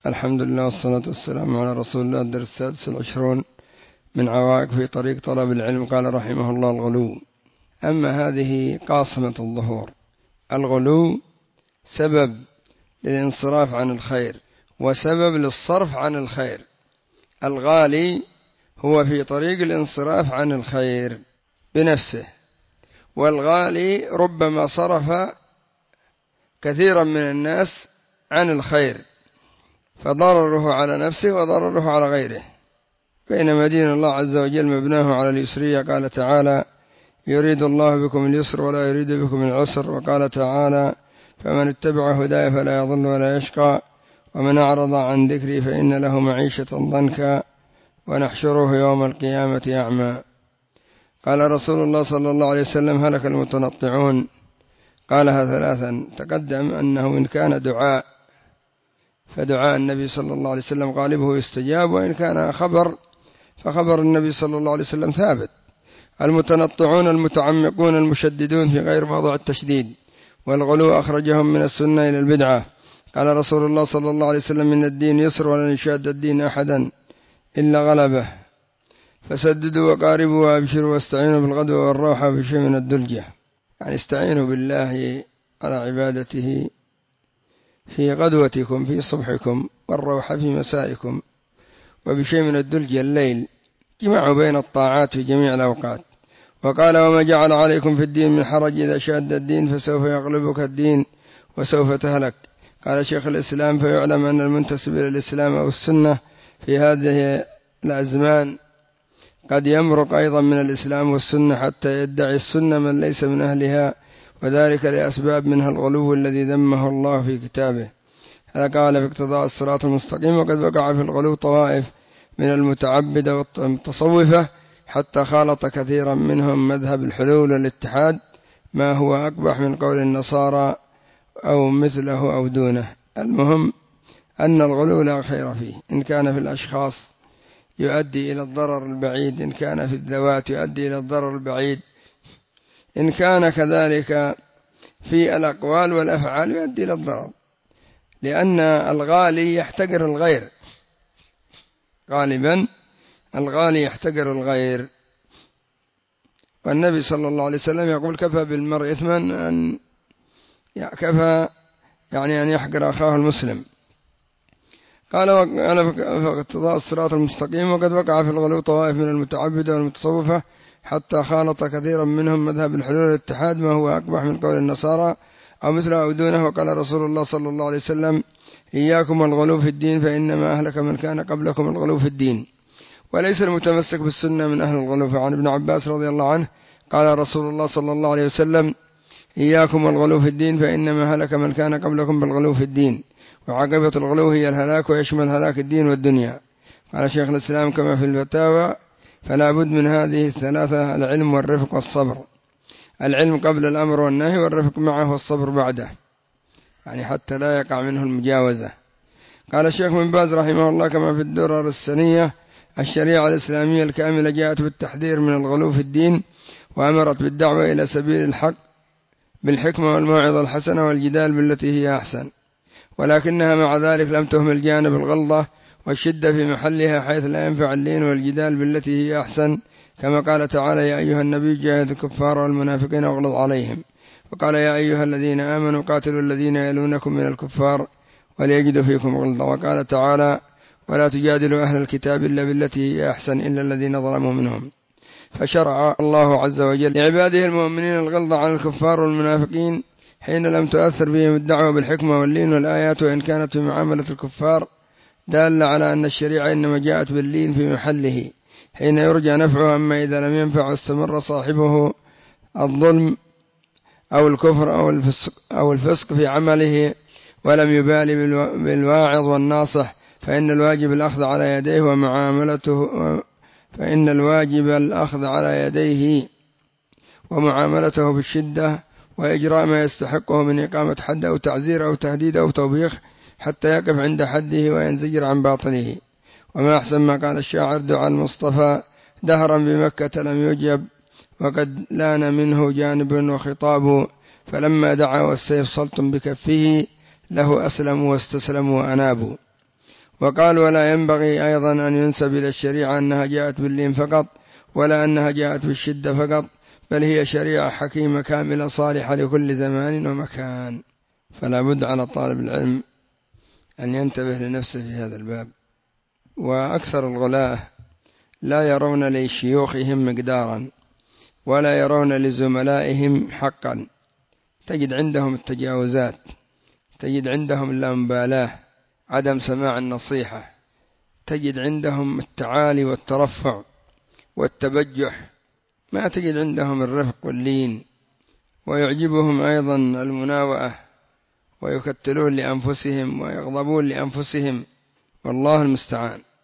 الحمد لله والصلاة والسلام على رسول الله. الدرس 26 من عوائق في طريق طلب العلم. قال رحمه الله: الغلو. أما هذه قاصمة الظهور. الغلو سبب للانصراف عن الخير وسبب للصرف عن الخير. الغالي هو في طريق الانصراف عن الخير بنفسه، والغالي ربما صرف كثيرا من الناس عن الخير، فضرره على نفسه وضرره على غيره. بينما دين الله عز وجل مبناه على اليسرية. قال تعالى: يريد الله بكم اليسر ولا يريد بكم العسر. وقال تعالى: فمن اتبع هداي فلا يضل ولا يشقى ومن أعرض عن ذكري فإن له معيشة ضنكا ونحشره يوم القيامة أعمى. قال رسول الله صلى الله عليه وسلم: هلك المتنطعون. قالها ثلاثا. تقدم أنه إن كان دعاء فدعاء النبي صلى الله عليه وسلم غالبه يستجاب، وإن كان خبر فخبر النبي صلى الله عليه وسلم ثابت. المتنطعون المتعمقون المشددون في غير موضع التشديد، والغلو أخرجهم من السنة إلى البدعة. قال رسول الله صلى الله عليه وسلم: من الدين يسر ولن يشاد الدين أحدا إلا غلبه، فسددوا وقاربوا وابشروا واستعينوا بالغدوة والروحة بشيء من الدلجة. يعني استعينوا بالله على عبادته في غدوتكم في صبحكم، والروحة في مسائكم، وبشيء من الدلجة الليل. جمعوا بين الطاعات في جميع الأوقات. وقال: وما جعل عليكم في الدين من حرج، إذا شاد الدين فسوف يغلبك الدين وسوف تهلك. قال شيخ الإسلام: فيعلم أن المنتسب إلى الإسلام أو السنة في هذه الأزمان قد يمرق أيضا من الإسلام والسنة حتى يدعي السنة من ليس من أهلها، وذلك لأسباب منها الغلو الذي ذمه الله في كتابه. هذا قال في اقتضاء الصراط المستقيم. وقد وقع في الغلو طوائف من المتعبدة والمتصوفة حتى خالط كثيرا منهم مذهب الحلول والاتحاد، ما هو أقبح من قول النصارى أو مثله أو دونه. المهم أن الغلو لا خير فيه. إن كان في الأشخاص يؤدي إلى الضرر البعيد، إن كان في الذوات يؤدي إلى الضرر البعيد، إن كان كذلك في الأقوال والأفعال يؤدي إلى الضرر، لأن الغالي يحتقر الغير. غالبا الغالي يحتقر الغير. والنبي صلى الله عليه وسلم يقول: كفى بالمرء إثما أن يحقر أخاه المسلم. قال: أنا في اقتضاء الصراط المستقيم. وقد وقع في الغلو طوائف من المتعبدة والمتصوفة حتى خالط كثيرا منهم مذهب الحلول والاتحاد، ما هو أقبح من قول النصارى أو مثله أو دونه. وقال رسول الله صلى الله عليه وسلم: إياكم والغلو في الدين، فإنما أهلك من كان قبلكم الغلو في الدين. وليس المتمسك بالسنة من أهل الغلو. فعن ابن عباس رضي الله عنه قال رسول الله صلى الله عليه وسلم: إياكم والغلو في الدين، فإنما هلك من كان قبلكم بالغلو في الدين. وعاقبة الغلو هي الهلاك، ويشمل هلاك الدين والدنيا. قال شيخ الإسلام كما في الفتاوى: فلا بد من هذه الثلاثة: العلم والرفق والصبر. العلم قبل الأمر والنهي، والرفق معه والصبر بعده، يعني حتى لا يقع منه المجاوزة. قال الشيخ بن باز رحمه الله كما في الدرر السنية: الشريعة الإسلامية الكاملة جاءت بالتحذير من الغلو في الدين، وأمرت بالدعوة إلى سبيل الحق بالحكمة والموعظة الحسنة والجدال بالتي هي أحسن، ولكنها مع ذلك لم تهمل جانب الغلظة والشدة في محلها، حيث لا ينفع اللين والجدال بالتي هي أحسن، كما قال تعالى: يا أيها النبي جاهد الكفار والمنافقين واغلظ عليهم. وقال: يا أيها الذين آمنوا قاتلوا الذين يلونكم من الكفار وليجدوا فيكم غلظة. وقال تعالى: ولا تجادلوا أهل الكتاب إلا بالتي هي أحسن إلا الذين ظلموا منهم. فشرع الله عز وجل لعباده المؤمنين الغلظة على الكفار والمنافقين حين لم تؤثر بهم الدعوة بالحكمة واللين والآيات، وإن كانت في معاملة الكفار دالة على أن الشريعة إنما جاءت باللين في محله حين يرجى نفعه. أما إذا لم ينفع واستمر صاحبه الظلم أو الكفر أو الفسق في عمله ولم يبالي بالواعظ والناصح، فإن الواجب الأخذ على يديه ومعاملته بالشدة وإجراء ما يستحقه من إقامة حد أو تعزير أو تهديد أو توبيخ حتى يقف عند حده وينزجر عن باطله. وما أحسن ما قال الشاعر: دعا المصطفى دهرا بمكة لم يجب، وقد لان منه جانب وخطاب، فلما دعا والسيف سلط بكفه له أسلموا واستسلموا وأنابوا. وقال ولا ينبغي أيضا أن ينسب إلى الشريعة أنها جاءت باللين فقط، ولا أنها جاءت بالشدة فقط، بل هي شريعة حكيمة كاملة صالحة لكل زمان ومكان. فلا بد على طالب العلم أن ينتبه لنفسه في هذا الباب. وأكثر الغلاة لا يرون لشيوخهم مقدارا ولا يرون لزملائهم حقا، تجد عندهم التجاوزات، تجد عندهم اللامبالاة، عدم سماع النصيحة، تجد عندهم التعالي والترفع والتبجح، ما تجد عندهم الرفق واللين، ويعجبهم أيضا المناوئة، ويكتلون لأنفسهم ويغضبون لأنفسهم، والله المستعان.